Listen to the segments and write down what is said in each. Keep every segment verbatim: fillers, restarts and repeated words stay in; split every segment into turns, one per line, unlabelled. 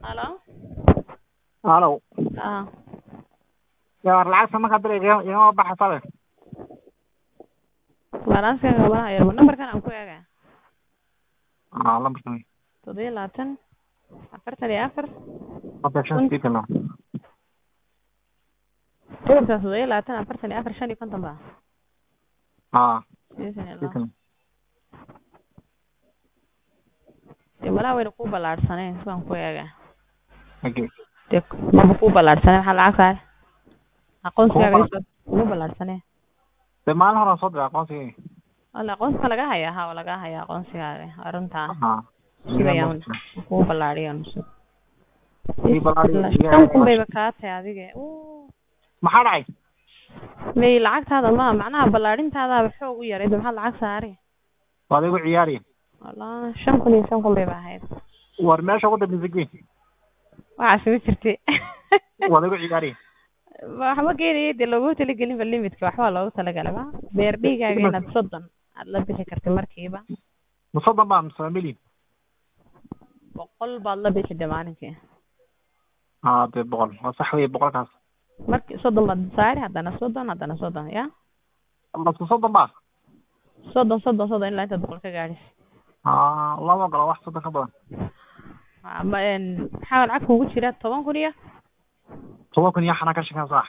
Halo?
Halo.
Ah.
Ya lacag sama ka diray iyo baxsada.
Balance ka ba ay numberkan aan ku eega.
Ah, lambarkan.
Todoba iyo labaatan afartan iyo afar.
Operation speaker.
Todoba iyo labaatan afartan iyo afar shan iyo konton ba.
Ah.
Speaker. Wala way ku balaarsaneen saan ku eega.
Okay.
Dek ma ku balaarsaneen waxa lacag tahay. Aqoonsigaaga ku balaarsaneen.
Demaan hore soo diray aqoonsiga.
Alla aqoonsiga laga hayaa ha laga hayaa aqoonsigaaga arrinta.
Ah.
Sidayaan ku balaariyaan.
Ii balaariyo.
Tan kun bay ka tahay adiga.
Maxaa dhacay?
May lacagtaada ma macnaha balaarintaada waxa ugu yaray maxaa lacag saaray?
Waa igu ciyaari.
Wala shan kun iyo shan kun bay baahayd.
War meesha ugu dambeysay.
Waxa soo jirtay.
Waa igu ciyaari.
Waxa ma geeyay de loogu tali galin limitka waxa loogu tala galay ba. Beer dhigaaga inaad soddon aad la bixi kartay markiiba.
Soddon baan saamili.
boqol baad la bixi dhamaankii.
Ah, de boqol. Waa sax weey boqolkaas.
Markii soddon baad saari hadana soddon hadana soddon ya.
Ama soddon ba.
soddon soddon soddon ilaa inta boqol ka gaadhay.
Ah, laba galo wax soddon ka badan.
ama in xawal cad kugu jira toban kun iyo
toban kun iyo xana ka shaqeyn sax.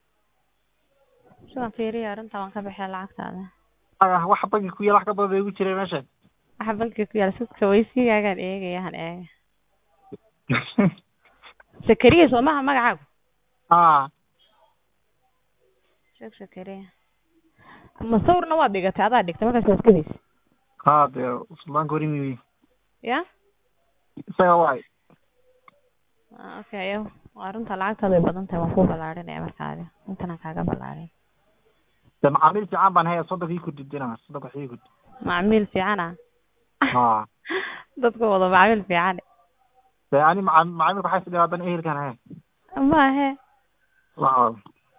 Soo fiiriyo arrinta waan ka bixin lacagtaada.
Ah, wax bangi ku yaala ka badan ugu jiray meesha.
Waxa bangi ku yaala suuqa weysigaaga eegayaan eeg. Sakariya Soomaha magacaagu.
Ah.
Sheekh Sakariya. Ma sawirna waa dhigatay adaa dhigtay markaas iska diis.
Ha, de Usman Gorimi.
Ya?
Isaga waay.
Ah, okay. Arrinta lacagtaada ay badan tahay waan ku balaarinaya markaadi. Intana kaaga balaarin.
De macaamiil fiican baan hayay soddon ku didina soddon ku xigud.
Macaamiil fiican ah.
Ha.
Dadku wada macaamiil fiican.
يعني مع معامل بحس إذا بن إيه كان هاي
ما هي
واو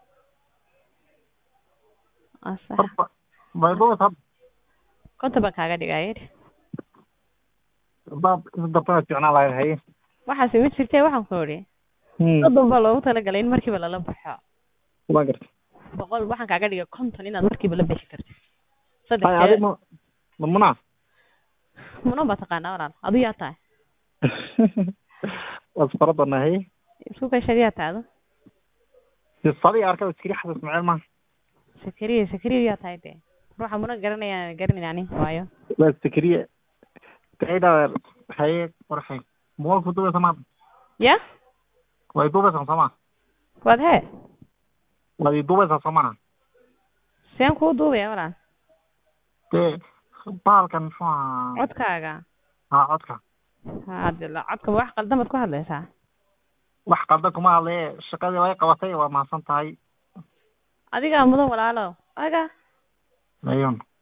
أصح
ما يبغى طب
كنت بكاغا دغاير
باب دبنا فينا لا هي
waxa sii mid jirtay waxaan ku hore dadban baa loogu tala galay in markiiba la baxo
waa gartay
boqol waxaan kaaga dhigay konton inaad markiiba la bixi kartid
saddex ma muna
muna ba taqaanaa walaal adu yaa tahay
wasfaradna hay
isku ka shariya taado
الصلي أركب سكري حسب معي ما
سكري سكري يا تايده روح منا قرني قرني يعني وايو
بس سكري كيدا هي ورحي مو فوتو سما
يا
ويدوبة سما
واد هي
ويدوبة سما
سين كو دوبة يا ورا
تي بال كان شو
عدكاغا
ها عدكا
هذا لا عدكا wax qaldamad ku hadlaysaa
wax qaldan kuma hadlay shaqadii way qabatay waa maasan tahay
adiga mudan walaalo aga
mayon